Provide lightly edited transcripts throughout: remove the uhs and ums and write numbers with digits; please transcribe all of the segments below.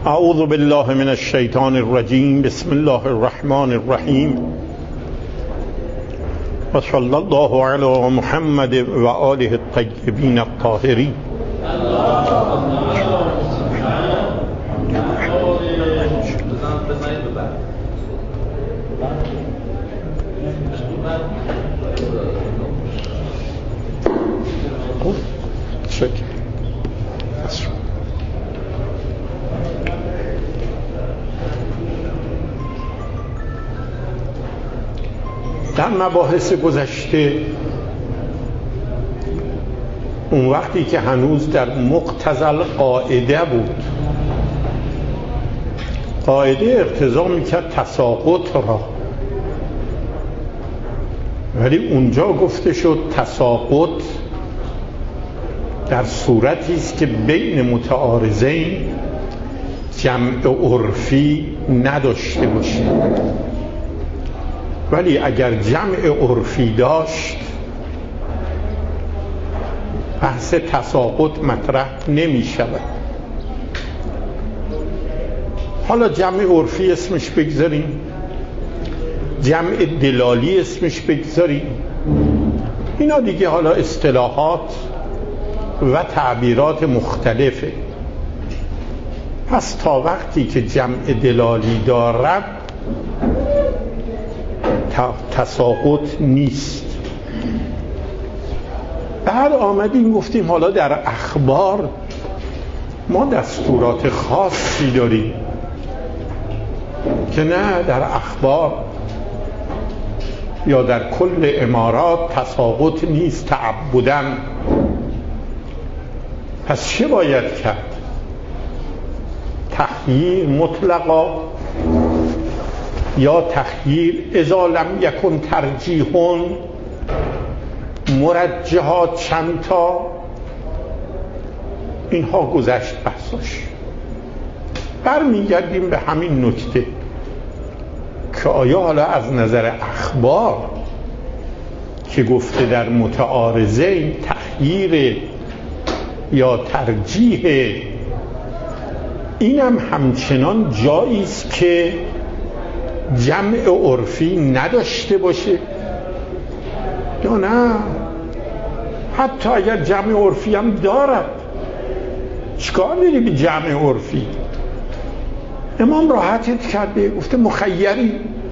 اعوذ بالله من الشیطان الرجیم. بسم الله الرحمن الرحیم و صلی الله علی محمد و آله الطیبین الطاهرین. در مباحث گذشته، اون وقتی که هنوز در مقتضی القاعده بود، قاعده اقتضا میکرد تساقط را، ولی اونجا گفته شد تساقط در صورتی است که بین متعارضین جمع عرفی نداشته باشه، ولی اگر جمع عرفی داشت بحث تساقط مطرح نمی شود. حالا جمع عرفی اسمش بگذاریم، جمع دلالی اسمش بگذاریم، اینا دیگه حالا اصطلاحات و تعبیرات مختلفه. پس تا وقتی که جمع دلالی دارد تساقط نیست. بعد آمدیم گفتیم حالا در اخبار ما دستورات خاصی داریم که نه، در اخبار یا در کل امارات تساقط نیست تعبدن. پس چه باید کرد؟ تخییر مطلقا یا تخییر اذا لم یکن ترجیحون، مرجحات چندتا، اینها گذشت بحثش. برمیگردیم به همین نکته که آیا حالا از نظر اخبار که گفته در متعارضین تخییر یا ترجیح، اینم همچنان جایی است که جمع عرفی نداشته باشه یا نه؟ حتی اگر جمع عرفی هم دارد، چیکار داری به جمع عرفی؟ امام راحتت کرده، گفته مخیری،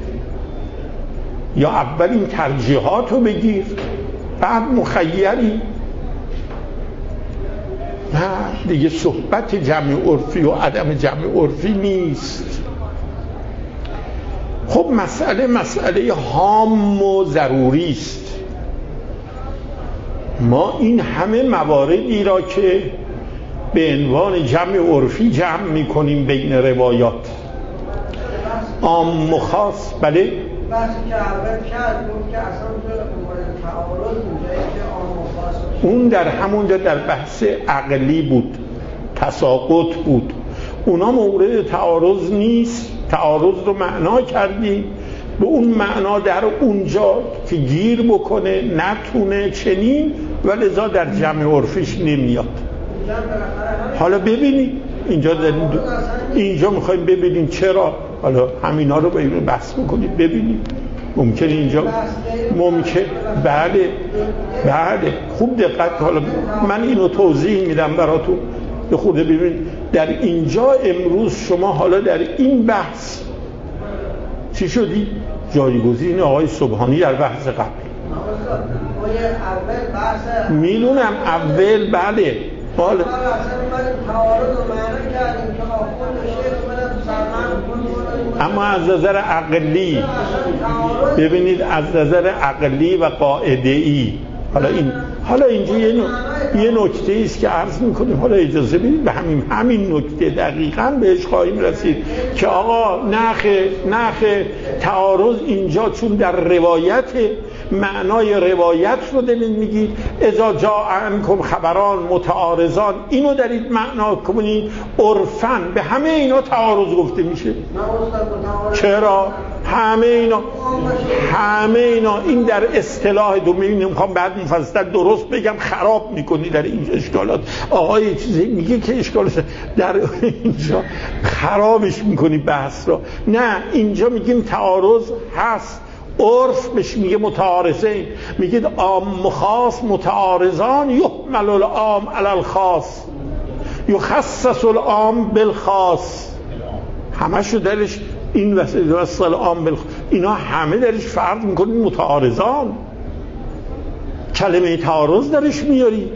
یا اول این ترجیحات رو بگیر بعد مخیری. نه دیگه صحبت جمع عرفی و عدم جمع عرفی نیست. خب مسئله هام و ضروری است. ما این همه مواردی را که به عنوان جمع عرفی جمع میکنیم بین روایات، عام و خاص. بله بحثی که اول کرد بود که اصلا مورد تعارض اونجایی که عام و خاص، اون در همونجا در بحث عقلی بود، تساقط بود، اونا مورد تعارض نیست. تعارض رو معنا کردیم، به اون معنا در اونجا که گیر بکنه نتونه چنین، ولذا در جمع عرفیش نمیاد. حالا ببینید اینجا میخوایم ببینیم چرا. حالا همینا رو بحث بکنید ببینید. ممکنه اینجا بله خوب دقت. حالا من اینو توضیح میدم براتون به خود ببینید. در اینجا امروز شما حالا در این بحث چی شدی؟ جایگزین آقای سبحانی در بحث قبل. میدونم اول بله بالا، اما از نظر عقلی ببینید، از نظر عقلی و قاعده‌ای. حالا اینجا یه نکته است که عرض میکنیم، حالا اجازه بدید به همین نکته دقیقاً بهش خواهیم رسید که آقا نخ تعارض اینجا چون در روایت، معنای روایت رو دارید میگید اذا جاء عنکم خبران متعارضان، اینو دارید معنا کنید عرفاً به همه اینا تعارض گفته میشه. چرا؟ همه اینا این در اصطلاح دو میخوام بعد مفصل درست بگم، خراب میکنی در این اشکالات. آقای چیزی میگه که اشکالات در اینجا خرابش میکنی بحث را. نه، اینجا میگیم تعارض هست، عرف بهش میگه متعارضین، میگید عام و خاص متعارضان، یحمل العام علی الخاص، یخصص العام بالخاص. همشو درش این وسط عام بالخاص، اینا همه درش فرق میکنید متعارضان. کلمه تعارض درش میارید،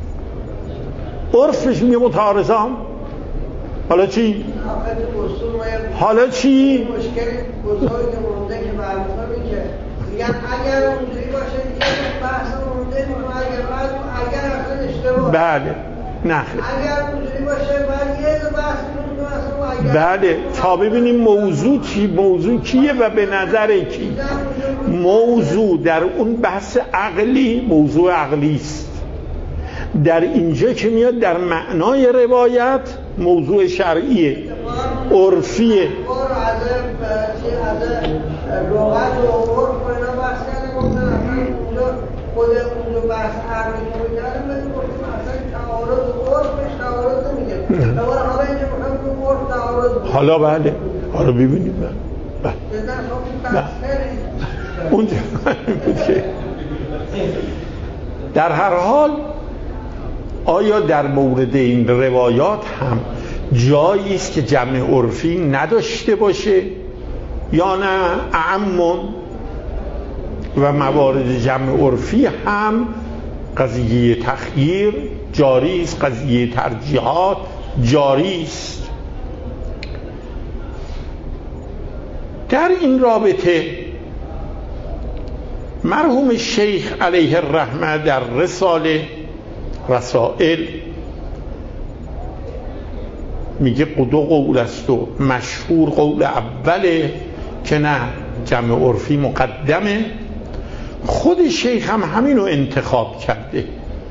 عرفش میگه متعارضان. حالا چی؟ حالا چی؟ مشکل بزرگ مونده که برمی‌خوره که میگن اگر اونجوری باشه دیگه بحث مونده اگر اصلا اشتباه. بله، نه اگر اونجوری باشه بعد یه بحث مونده اصلا. بله، تا ببینیم موضوع چی، موضوع کیه و به نظر کی. موضوع در اون بحث عقلی موضوع عقلی است. در اینجا که میاد در معنای روایت موضوع شرعیه، عرفیه. حالا بله، حالا ببینیم. بله اونجا بود که در هر حال آیا در مورد این روایات هم جایی است که جمع عرفی نداشته باشه یا نه؟ اعم و موارد جمع عرفی هم قضیه تخییر جاری است، قضیه ترجیحات جاری است. در این رابطه مرحوم شیخ علیه الرحمه در رساله رسائل میگه دو قول است و مشهور قول اوله که نه جمع عرفی مقدمه. خود شیخ هم همینو انتخاب کرده،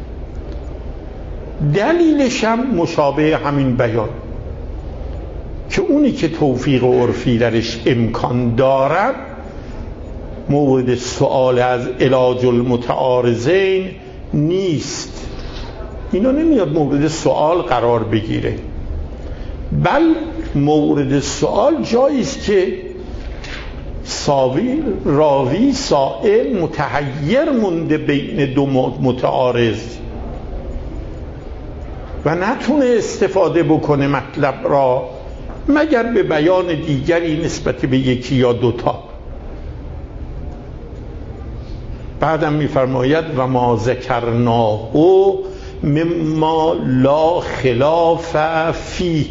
دلیلش هم مشابه همین بیان که اونی که توفیق عرفی درش امکان دارد مورد سؤال از علاج المتعارضین نیست. اینا نمیاد مورد سؤال قرار بگیره، بل مورد سؤال جایی است که راوی سائل متحیر مونده بین دو متعارض و نتونه استفاده بکنه مطلب را مگر به بیان دیگری نسبت به یکی یا دوتا. بعدم میفرماید و ما ذکرناه مما لا خلاف فیه.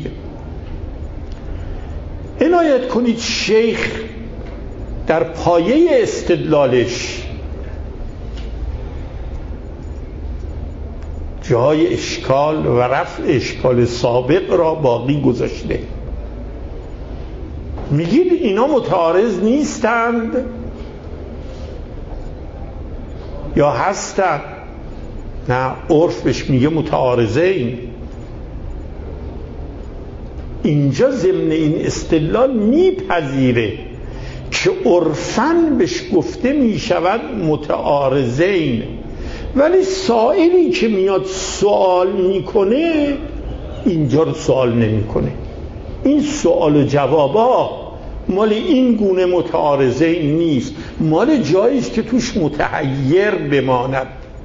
عنایت کنید شیخ در پایه استدلالش جای اشکال و رفع اشکال سابق را باقی گذاشته. میگید اینا متعارض نیستند یا هستند؟ نه، عرف بهش میگه متعارضین. اینجا ضمن این استدلال میپذیره که عرفاً بهش گفته میشود متعارضین، ولی سائلی که میاد سوال میکنه اینجا رو سوال نمیکنه. این سوال و جوابا مال این گونه متعارضین نیست، مال جاییست که توش متحیر بماند.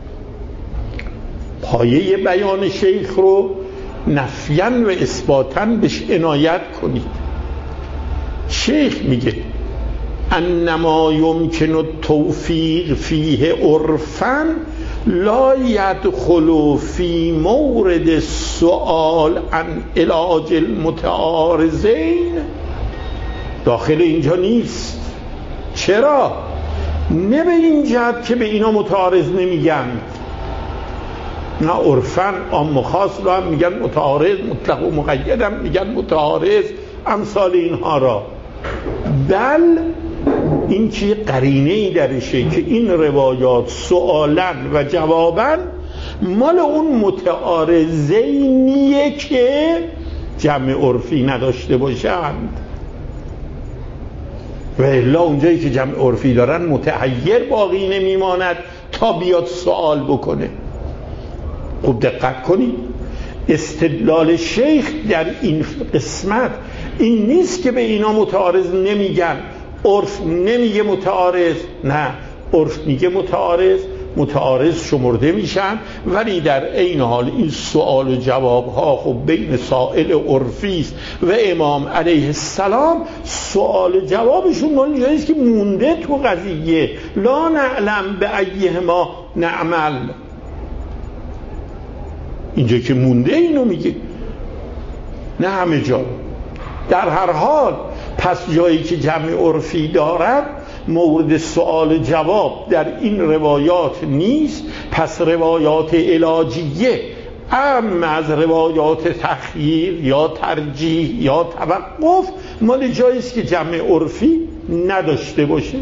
پایه بیان شیخ رو نفیاً و اثباتاً بهش عنایت کنید. شیخ میگه انما یمکن التوفیق فیه عرفاً لا یدخل فی مورد السؤال عن علاج المتعارضین. داخل اینجا نیست. چرا؟ نه به این جهت که به اینا متعارض نمیگن، نه عرفاً عام و خاص رو هم میگن متعارض، مطلق و مقید هم میگن متعارض، امثال اینها را، بل این چی قرینه‌ای درشه که این روایات سؤالاً و جواباً مال اون متعارضینیه که جمع عرفی نداشته باشند. و الا اونجایی که جمع عرفی دارن متحیر باقی نمیماند تا بیاد سوال بکنه. خوب دقت کنید، استدلال شیخ در این قسمت این نیست که به اینا متعارض نمیگن، عرف نمیگه متعارض، نه، عرف میگه متعارض شمرده میشن، ولی در عین حال این سوال و جواب ها خب بین سائل عرفی است و امام علیه السلام. سوال و جوابشون مال جایی است که مونده تو قضیه، لا نعلم به ایهما نعمل، اینجا که مونده اینو میگه، نه همه جا. در هر حال پس جایی که جمع عرفی دارد مورد سوال و جواب در این روایات نیست، پس روایات علاجیه اما از روایات تخییر یا ترجیح یا توقف مال جایی است که جمع عرفی نداشته باشه.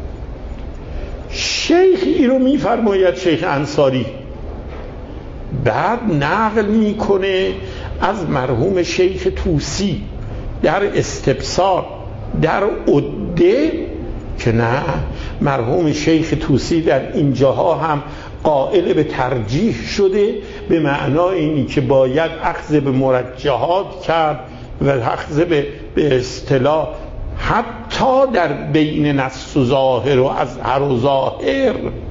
شیخ اینو میفرماید، شیخ انصاری بعد نقل میکنه از مرحوم شیخ طوسی در استبصار در عده که نه، مرحوم شیخ طوسی در اینجاها هم قائل به ترجیح شده، به معنای اینی که باید اخذ به مرجحات کرد و اخذ به اصطلاح حتی در بین نص و ظاهر و اظهر و ظاهر،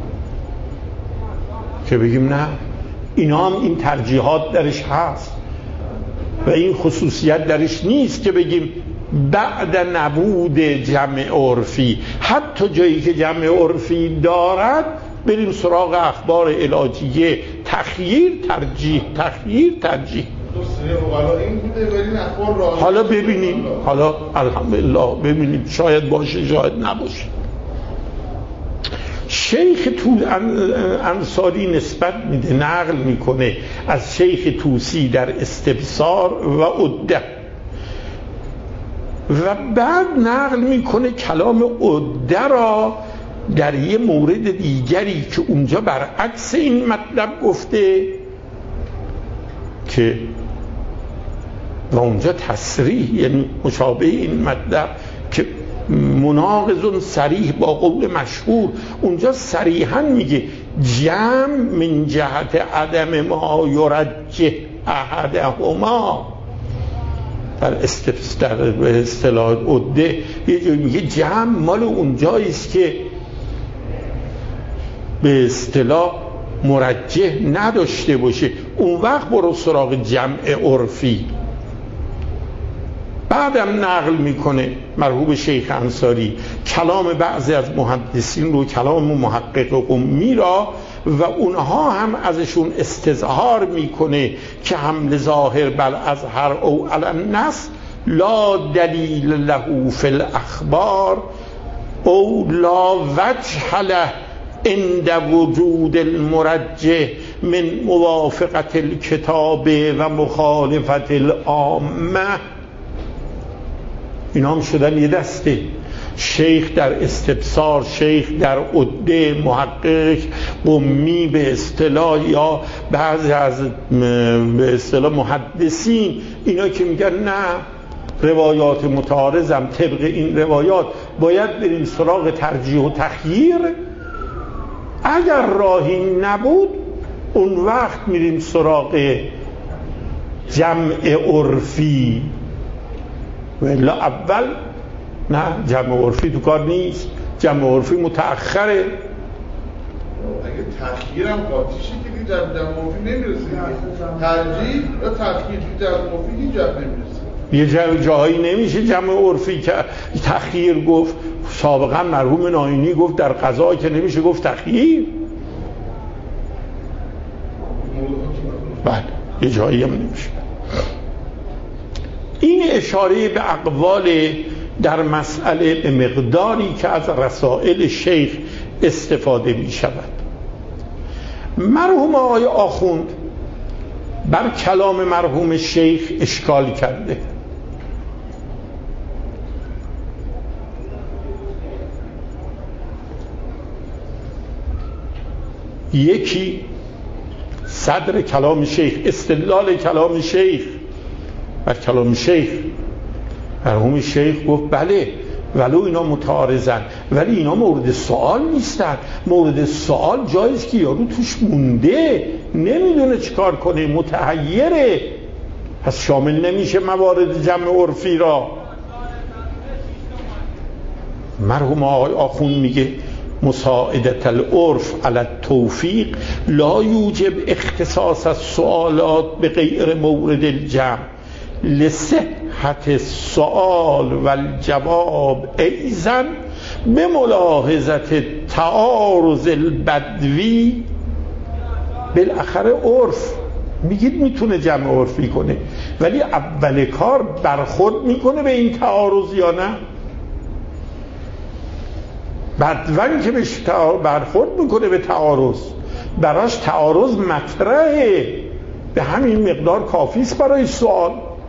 که بگیم نه، اینا هم این ترجیحات درش هست و این خصوصیت درش نیست که بگیم بعد نبود جمع عرفی، حتی جایی که جمع عرفی دارد بریم سراغ اخبار علاجیه، تخییر ترجیح. حالا ببینیم، حالا الحمدلله ببینیم، شاید باشه شاید نباشه. شیخ انصاری نسبت میده، نقل میکنه از شیخ طوسی در استبصار و عده و بعد نقل میکنه کلام عده را در یه مورد دیگری که اونجا برعکس این مطلب گفته که و اونجا تصریح، یعنی مشابه این مطلب که مناقض صریح با قول مشهور، اونجا صریحا میگه جمع من جهت عدم ما یرجح احدهما. در اصطلاح عده یه جایی میگه جمع مال اونجاییست که به اصطلاح مرجح نداشته باشه، اون وقت برو سراغ جمع عرفی. بعدم نقل میکنه مرحوم شیخ انصاری کلام بعضی از محدثین رو، کلام محقق قمی را، و اونها هم ازشون استظهار میکنه که حمل ظاهر بل اظهر او علی النص لا دلیل له فی الاخبار او لا وجه له عند وجود المرجح من موافقت الکتاب و مخالفت العامه. اینا هم شدن یه دسته، شیخ در استبصار، شیخ در عده، محقق قمی به اصطلاح، یا بعضی از به اصطلاح محدثین اینا که میگن نه روایات متعارضم، طبق این روایات باید بریم سراغ ترجیح و تخییر، اگر راهی نبود اون وقت میریم سراغ جمع عرفی، ولی اول نه، جمع عرفی تو کار نیست، جمع عرفی متأخره. اگه تخییرم قاطیشه که جمع عرفی نمیرسه، ترجیح و تخییر که جمع عرفی هیچ جمع نمیرسه، یه جاهایی نمیشه جمع عرفی که تخییر گفت. سابقا مرحوم ناینی گفت در قضا که نمیشه گفت تخییر، بله یه جایی هم نمیشه. این اشاره به اقوال در مسئله به مقداری که از رسائل شیخ استفاده می شود. مرحوم آقای آخوند بر کلام مرحوم شیخ اشکال کرده. یکی صدر کلام شیخ، استدلال کلام شیخ بر کلام شیخ. مرحوم شیخ گفت بله ولو اینا متعارضن، ولی اینا مورد سوال نیستن. مورد سوال جاییست که یارو توش مونده، نمیدونه چیکار کنه، متحیره، پس شامل نمیشه موارد جمع عرفی را. مرحوم آقای آخوند میگه مساعدت العرف علی التوفیق لا یوجب اختصاص السؤالات به غیر مورد الجمع لصحت السؤال و الجواب ایضا به ملاحظت تعارض البدوی. بالاخره عرف میگید میتونه جمع عرفی کنه، ولی اول کار برخورد میکنه به این تعارض یا نه؟ بدون که بهش برخورد میکنه به تعارض، براش تعارض مطرحه، به همین مقدار کافیست برای سوال.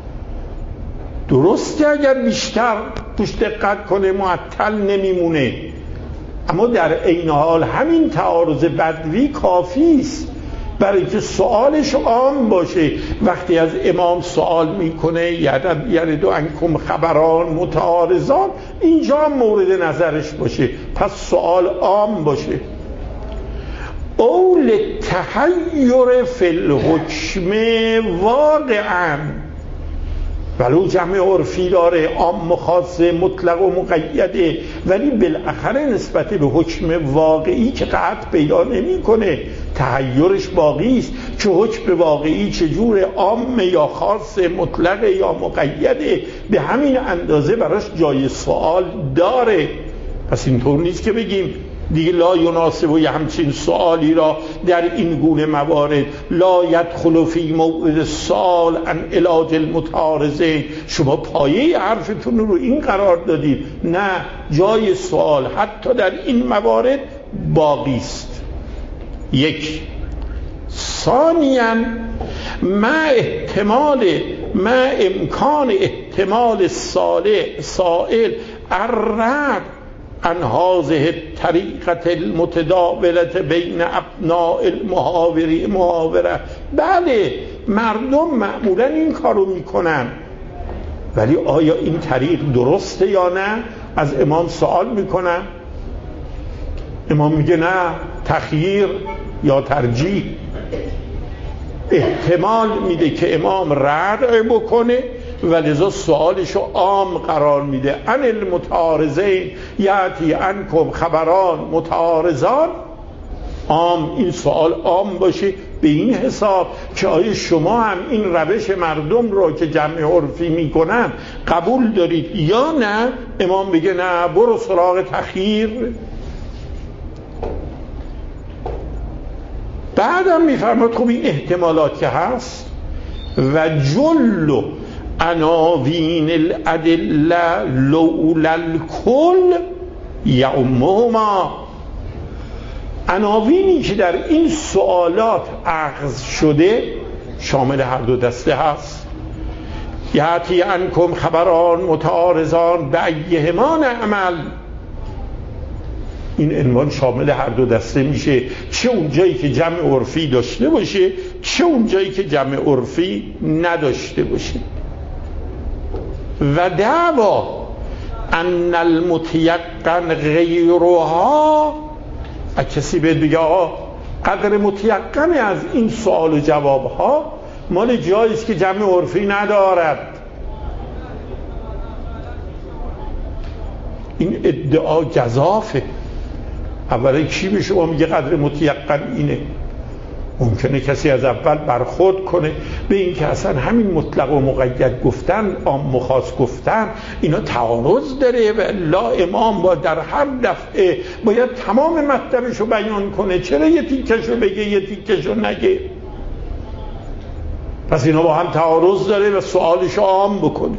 درسته اگر بیشتر توش دقت کنه معطل نمیمونه، اما در عین حال همین تعارض بدوی کافیست برای که سوالش عام باشه. وقتی از امام سوال میکنه یرد عنکم خبران متعارضان، اینجا هم مورد نظرش باشه، پس سوال عام باشه. اول تحیر فی الحکم واقعا، ولو جمع عرفی داره، عام و خاص، مطلق و مقیده، ولی بالاخره نسبت به حکم واقعی که قطع پیدا نمیکنه، تحیرش باقی است که حکم واقعی چجور، عام یا خاص، مطلق یا مقیده، به همین اندازه براش جای سوال داره. پس اینطور نیست که بگیم دیگه لا یناسب و همچین سوالی را در این گونه موارد لا یدخل فی موعد السؤال عن علاج المتعارضین. شما پایه حرفتون رو این قرار دادید، نه، جای سوال حتی در این موارد باقی است. یک. ثانیاً ما امکان احتمال سائل الرد عن هذه الطریقة المتداولة بین ابناء المحاوره. بله، مردم معمولا این کارو میکنن، ولی آیا این طریق درسته یا نه؟ از امام سوال میکنن، امام میگه نه، تخییر یا ترجیح. احتمال میده که امام ردع بکنه و لذا سوالشو عام قرار میده. ان المتعارضین یاتی عنکم خبران متعارضان، عام، این سوال عام باشه به این حساب که آیا شما هم این روش مردم رو که جمع عرفی میکنن قبول دارید یا نه؟ امام بگه نه، برو سراغ تخییر. بعدم میفرماد خب این احتمالات که هست و جل عناوین الادله لولا الکل یعمهما. عناوینی که در این سوالات اخذ شده شامل هر دو دسته هست. یاتی عنکم خبران متعارضان بایهما نعمل، این عنوان شامل هر دو دسته میشه، چه اون جایی که جمع عرفی داشته باشه، چه اون جایی که جمع عرفی نداشته باشه. و دعوا ان المتیقن غیرها، کسی بهت بگه قدر متیقن از این سوال و جواب ها مال جاییست که جمع عرفی ندارد، این ادعا گزافه. اولا کی به شما میگه قدر متیقن اینه؟ ممکنه کسی از اول برخورد کنه به این که اصلا همین مطلق و مقید گفتن، عام و خاص گفتن، اینا تعارض داره و لا امام با در هر دفعه باید تمام مطلبشو بیان کنه، چرا یه تیکشو بگه یه تیکشو نگه؟ پس اینا با هم تعارض داره و سوالشو عام بکنه.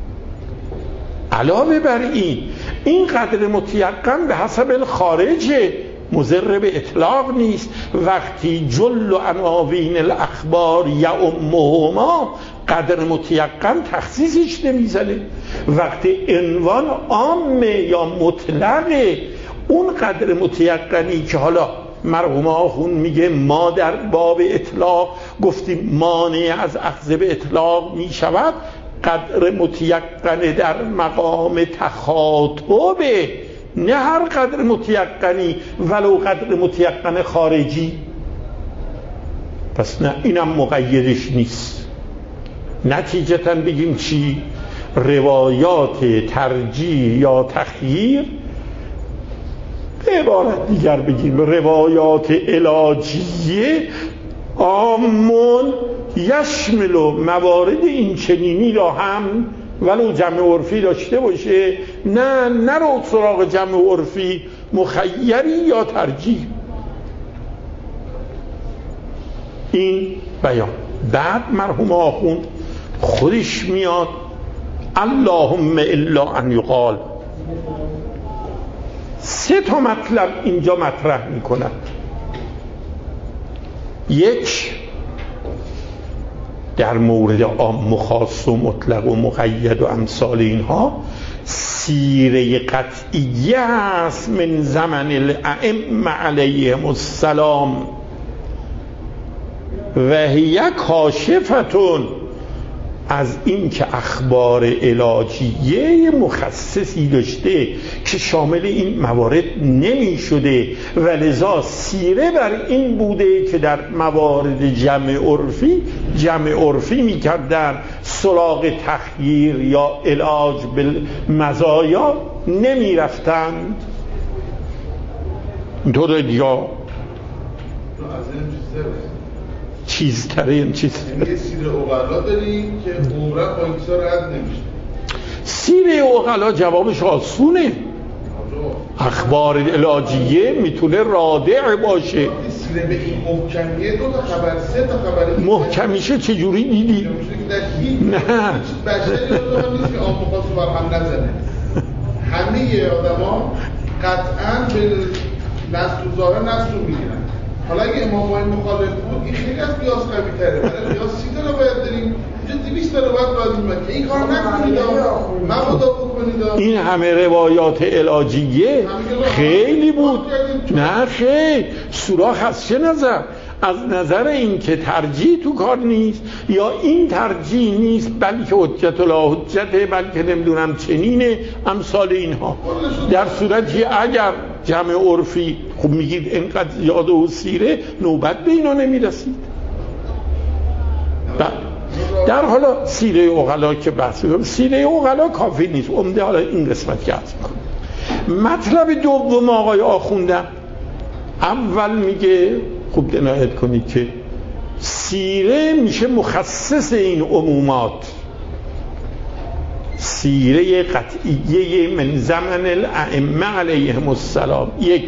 علاوه بر این قدر متیقن به حسب الخارجه، مضر به اطلاق نیست. وقتی جل عناوین الاخبار یعمهما، قدر متیقن تخصیصش نمیزنه. وقتی عنوان عامه یا مطلقه، اون قدر متیقنی که حالا مرحوم آخوند میگه ما در باب اطلاق گفتیم مانع از اخذ به اطلاق میشود، قدر متیقنه در مقام تخاطبه، نه هر قدر متیقنی ولو قدر متیقن خارجی. پس نه اینم مقیدش نیست. نتیجتاً بگیم چی؟ روایات ترجیح یا تخییر، به عبارت دیگر بگیم روایات علاجیه، عامون یشمل موارد این چنینی را هم ولو جمع عرفی داشته باشه، نه نرو سراغ جمع عرفی، مخیری یا ترجیح. این بیان. بعد مرحوم آخوند خودش میاد اللهم الا ان یقال، 3 تا مطلب اینجا مطرح میکند. 1 در مورد عام و خاص و مطلق و مقید و امثال اینها سیره قطعیه است من زمن الائمه علیهم السلام و هی کاشفتون، از این که اخبار علاجیه مخصصی داشته که شامل این موارد نمی شده و لذا سیره بر این بوده که در موارد جمع عرفی می کردن، سراغ تخییر یا علاج بالمزایا نمی رفتند. اینطور یا چیز تره این چیز یه سیره اغلا داریم که عمره با اینسا رد نمیشه. سیره اغلا جوابش آسونه. اخبار علاجیه میتونه رادع باشه. سیره به این محکمیه 2 تا خبر 3 تا خبر محکمیشه چجوری دیدی؟ نه بشری رو نیست که آم مخواست بر هم نزنه. همه آدم ها قطعا به نسل و ظاهر نسل رو میگیرن. حالا اگه امامای مخالف بود این خیلی از قیاس قوی تره، برای قیاس 30 تا رو باید داریم، اینجا 200 تا رو باید میمد که این کار نکنید، مبادا بکنید. این همه روایات علاجیه خیلی بود. نه خیلی سوراخ از چه نظر؟ از نظر این که ترجیح تو کار نیست، یا این ترجیح نیست بلکه حجت لا حجته، بلکه نمیدونم چنینه، امثال اینها. در صورتی اگر جمع عرفی خب میگید اینقدر زیاده و سیره، نوبت به اینا نمیرسید. در حالا سیره اغلا که بحث میکنم، سیره اغلا کافی نیست، عمده حالا این قسمت که عرض میکنم. مطلب دوم آقای آخوندم اول میگه، خوب عنایت کنید که سیره میشه مخصص این عمومات، سیره قطعیه من زمن الائمه علیهم السلام. 1.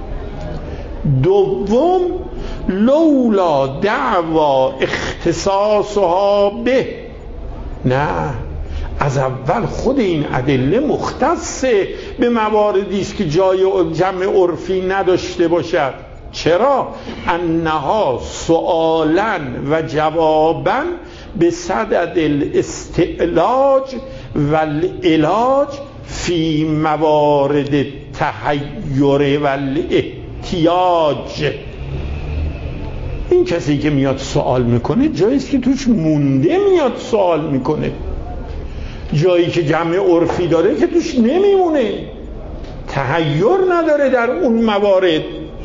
دوم لولا دعوا اختصاصها به، نه از اول خود این ادله مختصه به مواردی است که جای جمع عرفی نداشته باشد. چرا؟ انها سؤالا و جوابا به صدد الاستعلاج و العلاج فی موارد تحیر و الاحتیاج. این کسی که میاد سوال میکنه جاییست که توش مونده میاد سوال میکنه، جایی که جمع عرفی داره که توش نمیمونه، تحیر نداره در اون موارد.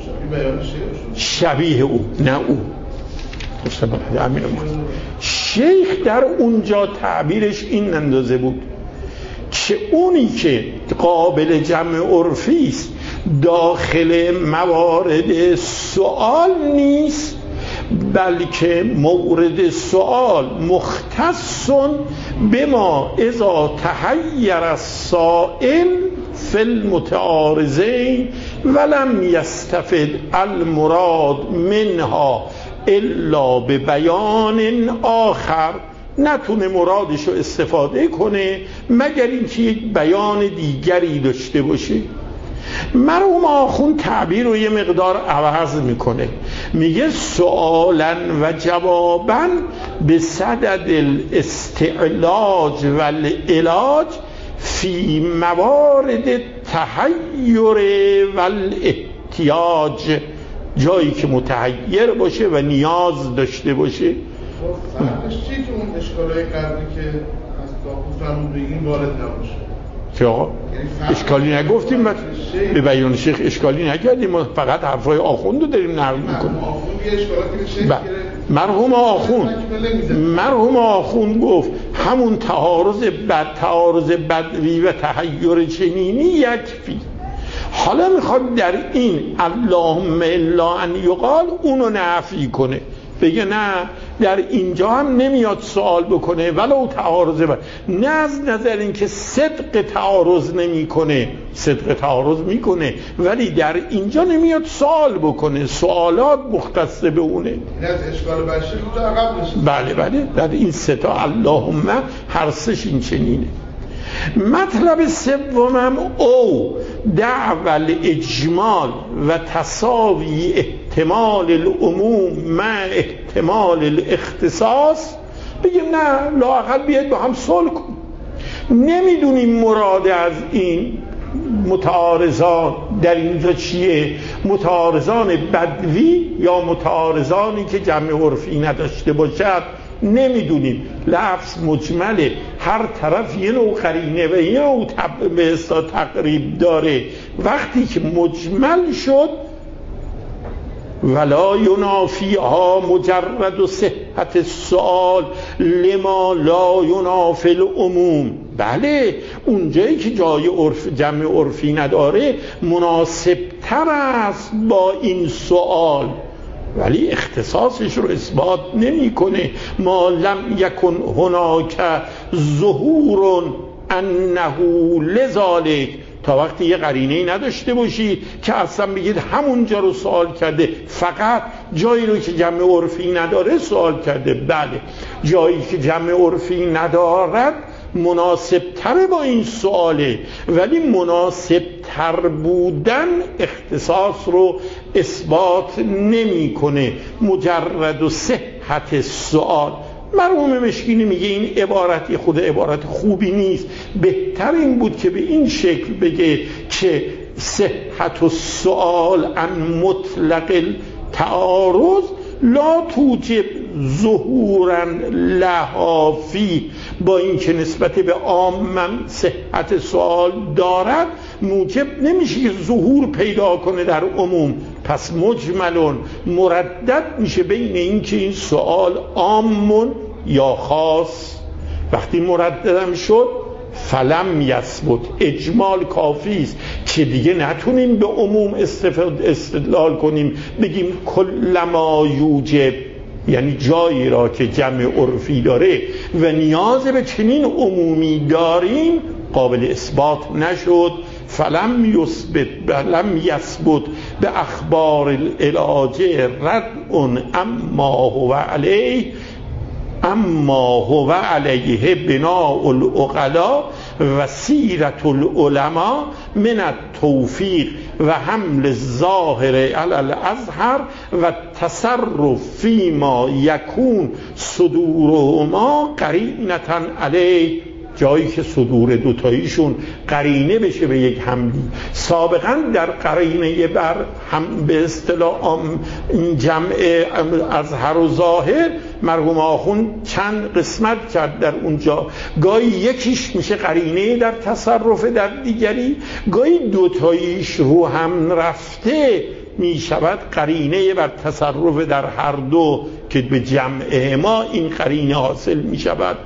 شبیه او، نه او شیخ در اونجا تعبیرش این اندازه بود که اونی که قابل جمع عرفی است داخل موارد سوال نیست، بلکه مورد سوال مختص بما اذا تحیر السائل فی المتعارضین ولم یستفد المراد منها الا به بیان آخر، نتونه مرادشو استفاده کنه مگر اینکه یک بیان دیگری داشته باشه. مرحوم آخوند تعبیر رو یه مقدار عوض میکنه، میگه سؤالا و جوابا به صدد الاستعلاج و العلاج فی موارد تحیر و الاحتیاج، جایی که متحیر باشه و نیاز داشته باشه. فرقش چیه که اون اشکالای قبلی که از فرمود به این وارد نباشه. که آقا اشکالی نگفتیم، به بیان شیخ اشکالی نکردیم، ما فقط حرفای آخوند رو داریم نقل میکنیم. مرحوم آخوند گفت همون تعارض بدوی و تحیر چنینی یکفی. حالا میخواد در این اللهم الا ان یقال اونو نفی کنه، بگه نه در اینجا هم نمیاد سوال بکنه ولو تعارض نه از نظر اینکه صدق تعارض نمیکنه، صدق تعارض میکنه ولی در اینجا نمیاد سوال بکنه، سوالات مختص به اونه. از اشکال بشری تو عقب نشد. بله در این سه تا اللهم هر سش این چنینه. مطلب سومم او دعوی اجمال و تساوی احتمال العموم مع احتمال الاختصاص. بگیم نه لااقل بیاید با هم صلح کنیم، نمیدونیم مراد از این متعارضان در اینجا چیه، متعارضان بدوی یا متعارضانی که جمع عرفی نداشته باشد نمیدونیم. لفظ مجمله، هر طرف یه نوع قرینه و یه نوع به تقریب داره. وقتی که مجمل شد ولا ینافیها مجرد صحت السؤال لما لا ینافی العموم. بله اونجایی که جای جمع عرفی نداره مناسب تر است با این سؤال، ولی اختصاصش رو اثبات نمیکنه. ما لم یکن هناک ظهور انه لذالک، تا وقتی یه قرینه‌ای نداشته باشید که اصلا بگید همونجا رو سوال کرده، فقط جایی رو که جمع عرفی نداره سوال کرده. بله جایی که جمع عرفی ندارد مناسب تر با این سواله، ولی مناسب تر بودن اختصاص رو اثبات نمیکنه، مجرد و صحت سوال. مرحوم مشکینی میگه این عبارتی خود عبارت خوبی نیست، بهتر این بود که به این شکل بگه که صحت السؤال عن مطلق تعارض لا توجب ظهورا لها فی، با این که نسبت به عامم صحت سوال دارد موجب نمیشه که ظهور پیدا کنه در عموم، پس مجملون مردد میشه بین این که این سوال عامون یا خاص. وقتی مرددم شد فلم یثبت، اجمال کافی است که دیگه نتونیم به عموم استدلال کنیم بگیم کل ما یوجب، یعنی جایی را که جمع عرفی داره و نیاز به چنین عمومی داریم قابل اثبات نشد. فلم یثبت به اخبار العلاج رد اما هو علیه بناء العقلاء و سیرت العلماء من التوفیق و حمل الظاهر علی الاظهر و تصرف فیما یکون صدورهما قرینة علیه، جایی که صدور دوتاییشون قرینه بشه به یک حملی. سابقا در قرینه بر هم به اصطلاح جمع اظهر و ظاهر مرحوم آخوند چند قسمت کرد در اونجا، گاهی یکیش میشه قرینه در تصرف در دیگری، گاهی دوتاییش رو هم رفته میشود قرینه بر تصرف در هر دو که به جمع ما این قرینه حاصل میشود.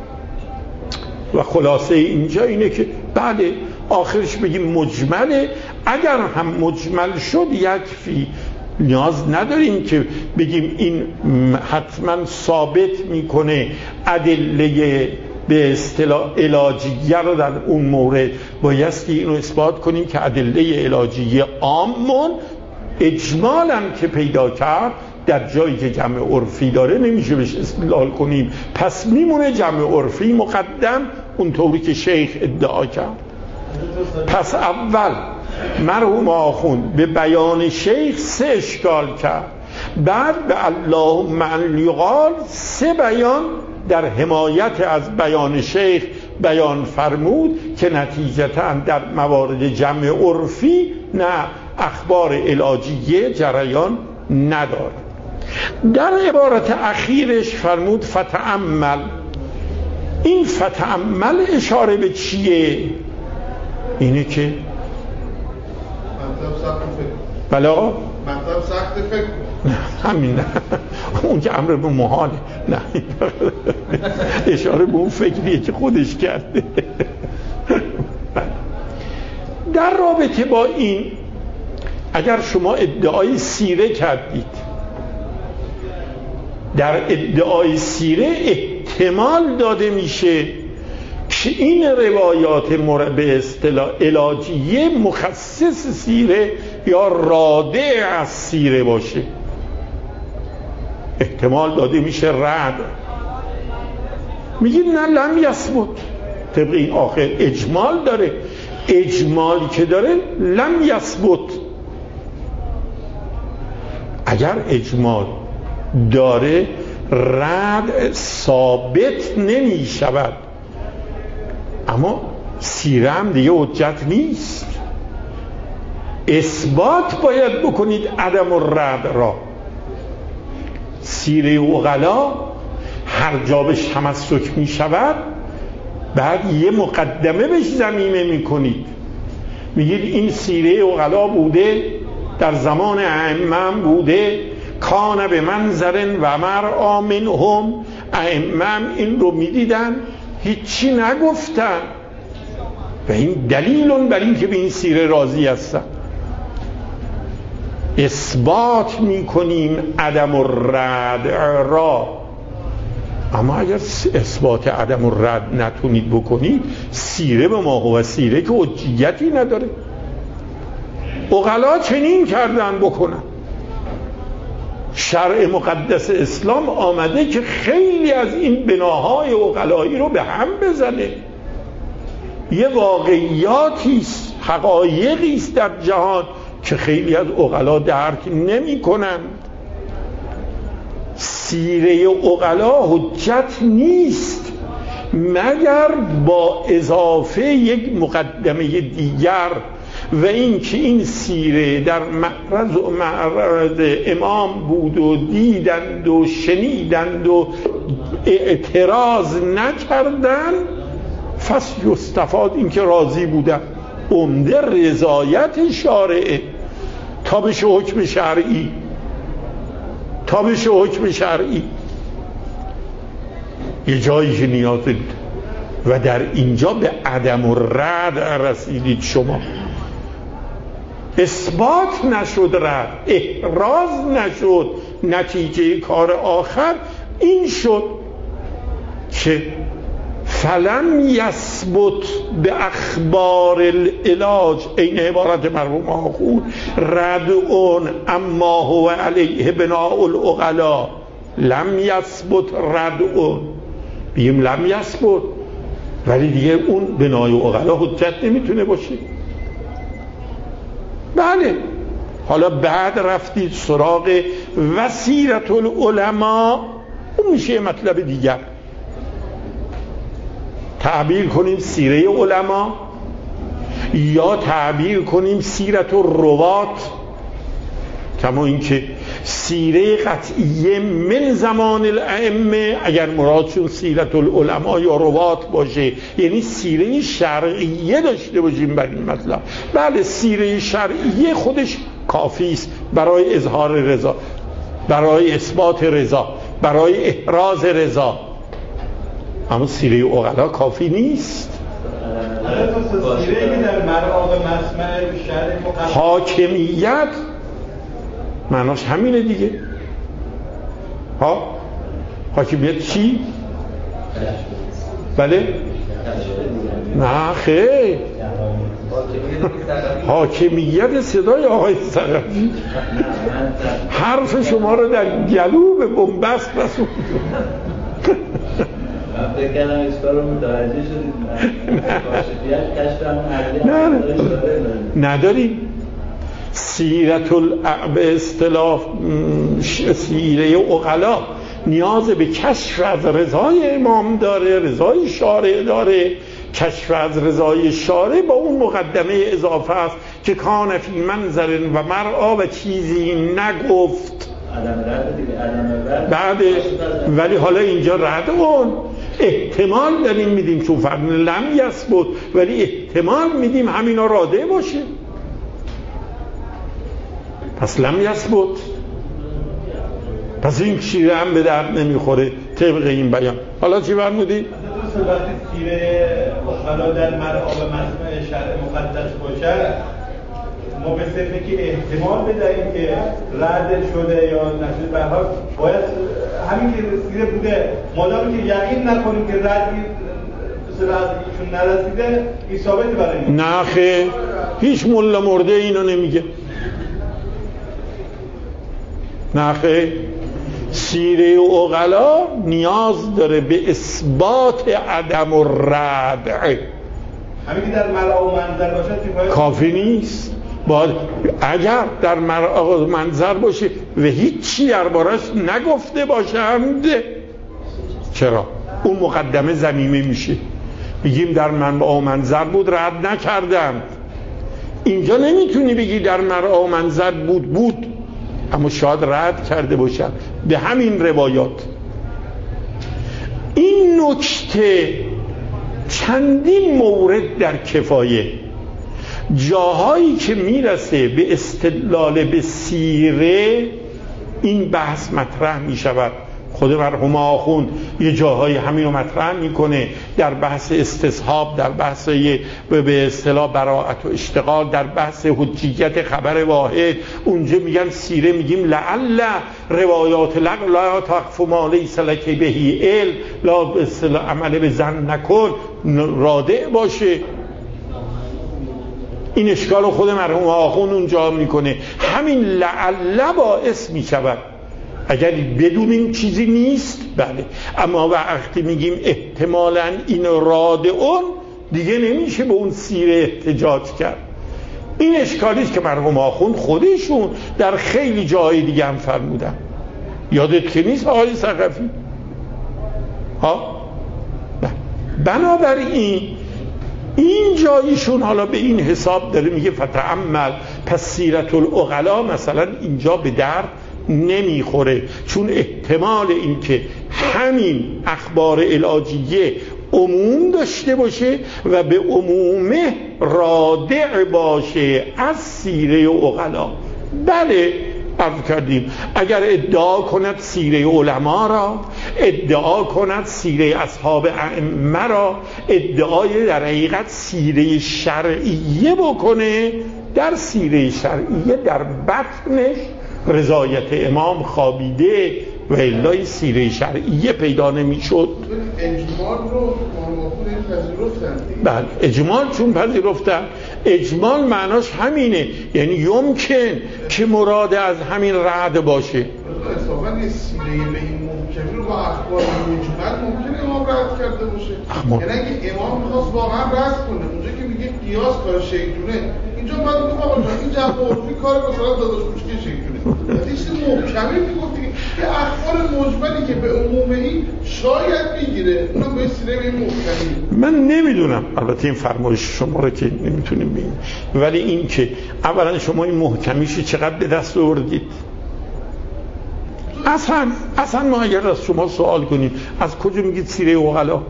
و خلاصه اینجا اینه که بله آخرش بگیم مجمله، اگر هم مجمل شد یکفی، نیاز نداریم که بگیم این حتما ثابت میکنه ادله به اصطلاح علاجیه رو در اون مورد، بایستی اینو اثبات کنیم که ادله علاجیه عامون اجمالا که پیدا کرد در جایی که جمع عرفی داره نمیشه بهش استدلال کنیم، پس میمونه جمع عرفی مقدم اونطوری که شیخ ادعا کرد. پس اول مرحوم آخوند به بیان شیخ 3 اشکال کرد، بعد به اللهم ان یقال 3 بیان در حمایت از بیان شیخ بیان فرمود که نتیجتا در موارد جمع عرفی نه اخبار علاجیه جریان ندارد. در عبارت اخیرش فرمود فتأمل، این فتأمل اشاره به چیه؟ اینه که مطلب سخت فکر بلا مطلب سخت فکر همین نه اون که امر به محاله، نه اشاره به اون فکریه که خودش کرده. در رابطه با این اگر شما ادعای سیره کردید، در ادعای سیره احتمال داده میشه که این روایات به اصطلاح علاجیه مخصص سیره یا رادع از سیره باشه، احتمال داده میشه رد. میگید نه لم یثبت، طبق این آخر اجمال داره، اجمالی که داره لم یثبت. اگر اجمال داره رد ثابت نمی شود، اما سیره هم دیگه حجت نیست. اثبات باید بکنید عدم الرد را. سیره عقلا هر جا بهش تمسک می شود بعد یه مقدمه بهش ضمیمه می کنید، میگید این سیره عقلا بوده، در زمان ائمه بوده، کان به منظر و مرعا منهم، ائمه این رو میدیدن هیچی نگفتن و این دلیل بر این که به این سیره راضی هستن. اثبات میکنیم عدم الرد را. اما اگر اثبات عدم الرد نتونید بکنید، سیره به ما و سیره که حجیتی نداره. عقلا چنین کردن بکنن. شرع مقدس اسلام آمده که خیلی از این بناهای عقلایی رو به هم بزنه. یه واقعیاتیست، حقایقیست در جهان که خیلی از عقلا درک نمی کنند. سیره عقلا حجت نیست مگر با اضافه یک مقدمه دیگر، و این که این سیره در معرض امام بود و دیدند و شنیدند و اعتراض نکردند، فاستفاد این که راضی بودن. عمده رضایت شارعه تا بشه حکم شرعی، تا بشه حکم شرعی. یه جایی که نیاز دید و در اینجا به عدم الرد رسیدید شما. اثبات نشد، رد احراز نشد، نتیجه کار آخر این شد که فلم یثبت به اخبار العلاج، این عبارت مرحوم آخوند، ردعون اما هو علیه بناء العقلا. لم یثبت ردعون، بگیم لم یثبت، ولی دیگه اون بنای عقلا حجت نمیتونه باشه. بله، حالا بعد رفتید سراغ وسیرت العلماء، اون میشه مطلب دیگر. تعبیر کنیم سیره علما یا تعبیر کنیم سیرت الروات، کما اینکه سیره قطعیه من زمان الائمه اگر مرادشون سیرت العلماء یا روات باشه، یعنی سیره شرعیه داشته باشیم برای این مطلب. بله، سیره شرعیه خودش کافی است برای اظهار رضا، برای اثبات رضا، برای احراز رضا، اما سیره عقلا کافی نیست. سیره که در مرعا مسمع شرع حاکمیت معناش همینه دیگه. حاکمیت چی؟ بله؟ نه خیر، حاکمیت صدای آقای ثقفی حرف شما رو در گلو به بنبست رسوند. من فکر کردم اسکار رو متوجه شدید. نداریم. سیرت به اصطلاح سیره عقلا نیاز به کشف از رضای امام داره، رضای شارع داره. کشف از رضای شارع با اون مقدمه اضافه است که کان فی منظر و مرعا و چیزی نگفت. بعد ولی حالا اینجا رد اون احتمال داریم میدیم، چون فرمون لم یثبت، ولی احتمال میدیم همینا راده باشه. پس لم یثبت، پس این شیره هم به درد نمیخوره طبق این بیان. حالا چی فرمودید؟ وقتی سیره اغلا در مرعاب مسمع شرع مقدس باشه، ما به صرفه که احتمال بدهیم که رد شده یا نشده، به هر حال باید همین که سیره بوده، مادامی که یقین نکنیم که ردی چون نرسیده، این ثابته برای ما. نه خیر، هیچ ملا مرده اینو نمیگه. نه خیر، سیره اغلا نیاز داره به اثبات عدم الردع. همین که در مرعا و منظر باشه کافی نیست. باید اگر در مرعا و منظر باشه و هیچی دربارش نگفته باشند، چرا؟ اون مقدمه ضمیمه میشه. بگیم در مرعا و منظر بود رد نکردند. اینجا نمیتونی بگی در مرعا و منظر بود، اما شاید رد کرده باشن به همین روایات. این نکته چندین مورد در کفایه، جاهایی که میرسه به استدلال به سیره این بحث مطرح میشود. خود مرحوم آخوند یه جاهایی همین رو مطرح میکنه، در بحث استصحاب، در بحث به اصطلاح براءت و اشتغال، در بحث حجیت خبر واحد. اونجا میگن سیره، میگیم لعل روایات لا تقف ما لیس لک به علم، لا به اصطلاح عمل به ظن نکن، رادع باشه. این اشکال رو خود مرحوم آخوند اونجا میکنه. همین لعل باعث میشود، اگر بدونیم چیزی نیست بله، اما وقتی میگیم احتمالاً این رادعون، دیگه نمیشه به اون سیره احتجاج کرد. این اشکالیست که مرحوم آخوند خودشون در خیلی جای دیگه هم فرمودن. یادت که نیست آقای ثقفی؟ بنابراین این جایشون حالا به این حساب داره میگه فتعمل، پس سیرت العقلا مثلا اینجا به درد نمیخوره، چون احتمال این که همین اخبار علاجیه عموم داشته باشه و به عمومه رادع باشه از سیره عقلا. بله عرض کردیم اگر ادعا کند سیره علما را، ادعا کند سیره اصحاب ائمه را، ادعای در حقیقت سیره شرعیه بکنه، در سیره شرعیه در بطنش رضایت امام خوابیده و الا سیره شرعیه پیدا نمیشد. اجمال رو پذیرفتن. بله اجمال چون پذیرفتن، اجمال معناش همینه، یعنی یمکن که مراد از همین رعد باشه. اصلا سیره به این محکمی رو با اخبار مجمل ممکنه امام رد کرده باشه. یعنی اگه امام میخواست واقعا رد کنه، اونجا که میگه قیاس کار شیطونه، اینجا باید میگه آقا جان این جنب عرفی کار مثلا داداش کوچکی شیطونه. چیز محکمی میگفتی که اخبار مجملی که به عمومی شاید میگیره، اونم به سیره به این محکمی. من نمیدونم، البته این فرمایش شما رو که نمیتونیم بگیم، ولی این که اولا شما این محکمیشی چقدر به دست آوردید؟ اصلا ما اگر از شما سوال کنیم از کجا میگید سیره عقلا؟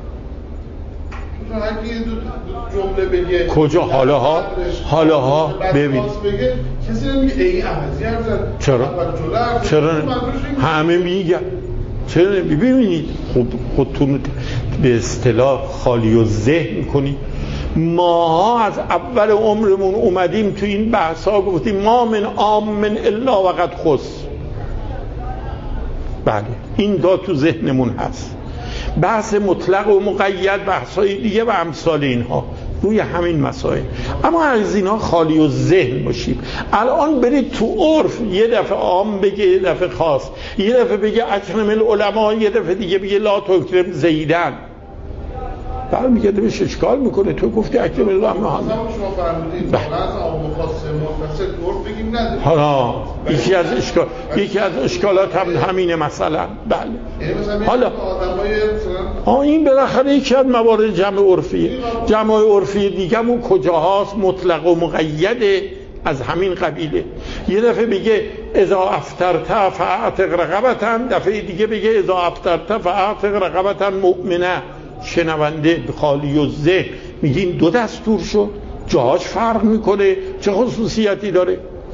جمله بگه کجا؟ حالاها ببین کسی نمیگه ای عوضی هم زد. چرا همه میگن؟ چرا ببینید خودتون به اصطلاح خالی و ذهن کنید. ماها از اول عمرمون اومدیم تو این بحثا گفتیم ما من عام الا وقد خص. بله این دا تو ذهنمون هست. بحث مطلق و مقید، بحثای دیگه و امثال اینها روی همین مسائل. اما از اینها خالی و ذهن باشیم. الان برید تو عرف یه دفعه عام بگه، یه دفعه خاص، یه دفعه بگه اکرم العلماء، یه دفعه دیگه بگه لا تکرم زیدن. بعد میگه بهش اشکال میکنه. تو گفتی اکرم العلماء. شما فرمودید بعضی عام خاص مفصل عرف بگیم نداره. حالا یکی از اشکالات هم همینه مثلا. بله حالا این بالاخره یکی از موارد جمع عرفیه. جمع عرفی دیگه اون کجاهاست؟ مطلق و مقیده، از همین قبیله. یه دفعه بگه اذا افطرت فاعتق رقبة، دفعه دیگه بگه اذا افطرت فاعتق رقبة مؤمنه. شنونده خالی و ذهن میگه این دو دستور شد، جاهاش فرق میکنه، چه خصوصیتی داره؟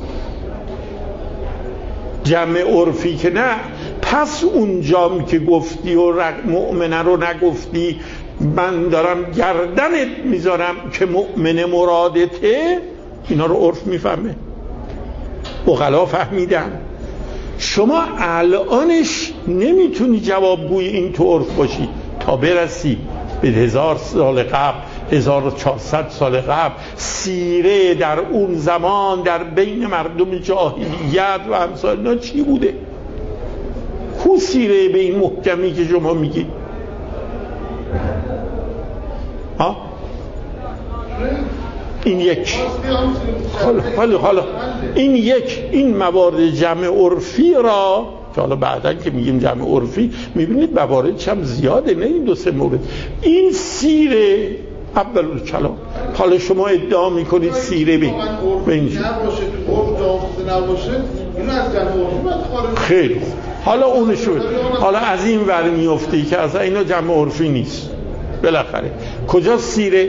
جمع عرفی که نه. پس اونجا که گفتی و مؤمنه رو نگفتی، من دارم گردنت میذارم که مؤمن مرادته، اینا رو عرف میفهمه، عقلا فهمیدن. شما الانش نمیتونی جوابگوی این تو عرف باشی تا برسی به 1000 سال قبل، 1400 سال قبل، سیره در اون زمان در بین مردم جاهلیت و امثال اینا چی بوده؟ کو سیره به این محکمی که شما میگی؟ ها؟ این یک. حالا این موارد جمع عرفی را که حالا بعداً که میگیم جمع عرفی میبینید مواردش هم زیاده، نه این 2-3 مورد. این سیره اول الکلام. حالا شما ادعا میکنید سیره به اینجا خیلی خوب، حالا اونو شد، حالا از این ور میفتی که از اینا جمع عرفی نیست. بالاخره کجا سیره؟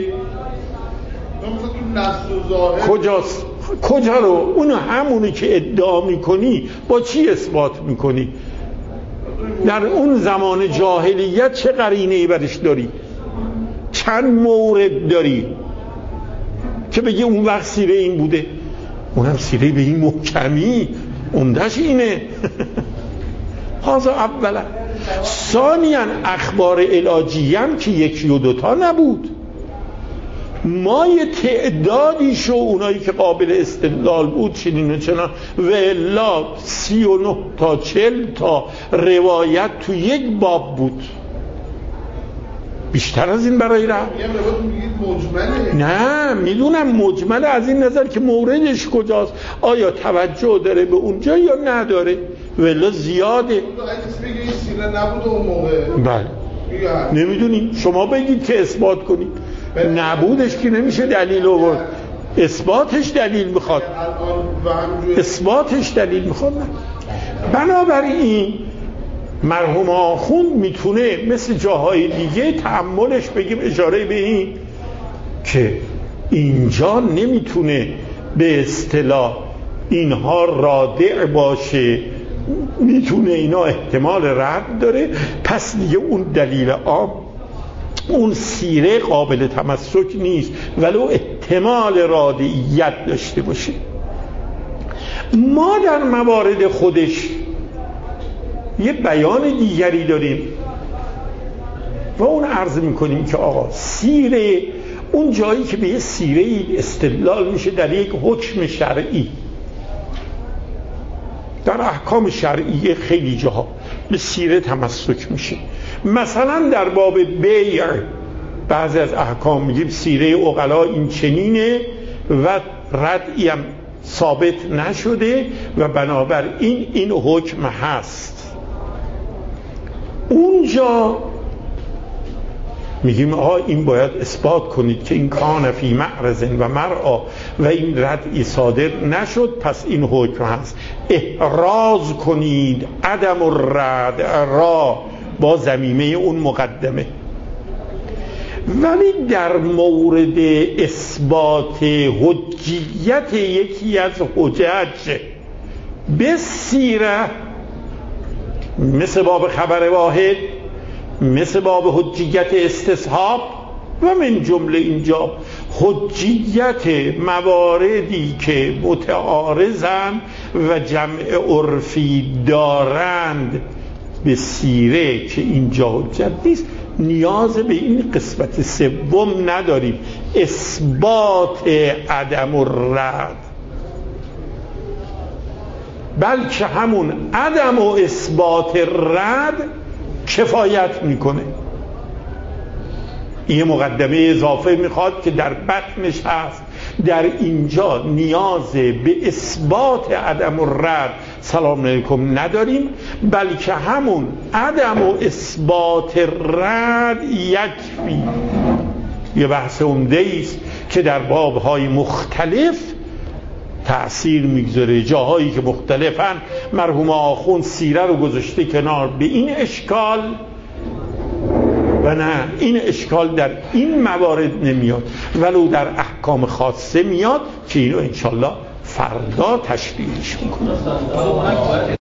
کجاست؟ کجا رو؟ اون همونی که ادعا میکنی با چی اثبات میکنی؟ در اون زمان جاهلیت چه قرینه‌ای برش داری؟ چند مورد داری که بگی اون وقت سیره این بوده؟ اونم سیره به این محکمی عمده‌ش اینه. هذا اولا. ثانیاً اخبار الهی هم که 1 و 2 نبود، ما یه تعدادی شو اونایی که قابل استدلال بود چنین و چنان و الا 39 تا 40 تا روایت تو یک باب بود. بیشتر از این برای رفت نه میدونم مجمله از این نظر که موردش کجاست، آیا توجه داره به اونجا یا نداره، ولی زیاده. بله نمیدونیم، شما بگید که اثبات کنید. نبودش که نمیشه دلیل آورد، اثباتش دلیل میخواد، اثباتش دلیل میخواد. بنابراین مرحوم آخوند میتونه مثل جاهای دیگه تأملش بگیم اشاره به این که اینجا نمیتونه به اصطلاح اینها رادع باشه، میتونه اینا احتمال رد داره، پس دیگه اون دلیل عام، اون سیره قابل تمسک نیست ولو احتمال رادعیت داشته باشه. ما در موارد خودش یه بیان دیگری داریم و اون عرض میکنیم که آقا سیره اون جایی که به یه سیره استدلال میشه در یک حکم شرعی، در احکام شرعیه خیلی جاها به سیره تمسک میشه. مثلا در باب بیع بعضی از احکام میگیم سیره عقلا این چنینه و ردعی هم ثابت نشده و بنابراین این حکم هست. اونجا میگیم این باید اثبات کنید که این کان فی معرض و مرعا و این ردعی صادر نشد، پس این حکم هست. احراز کنید عدم الرد را با ضمیمه اون مقدمه. ولی در مورد اثبات حجیت یکی از حجج به سیره، مثل باب خبر واحد، مثل باب حجیت استصحاب و من جمله اینجا حجیت مواردی که متعارضن و جمع عرفی دارند به سیره که اینجا حجت نیست، نیاز به این قسمت سوم نداریم، اثبات عدم الرد، بلکه همون عدم و اثبات رد کفایت میکنه. این مقدمه اضافه میخواد که در بطنش هست. در اینجا نیاز به اثبات عدم الرد سلام علیکم نداریم، بلکه همون عدم و اثبات رد یکفی. یه بحث عمده است که در بابهای مختلف تأثیر میگذاره، جاهایی که مختلفن. مرحوم آخوند سیره رو گذاشته کنار به این اشکال و نه، این اشکال در این موارد نمیاد، ولو در احکام خاصه میاد که اینو انشالله فردا تشریحش میکنم.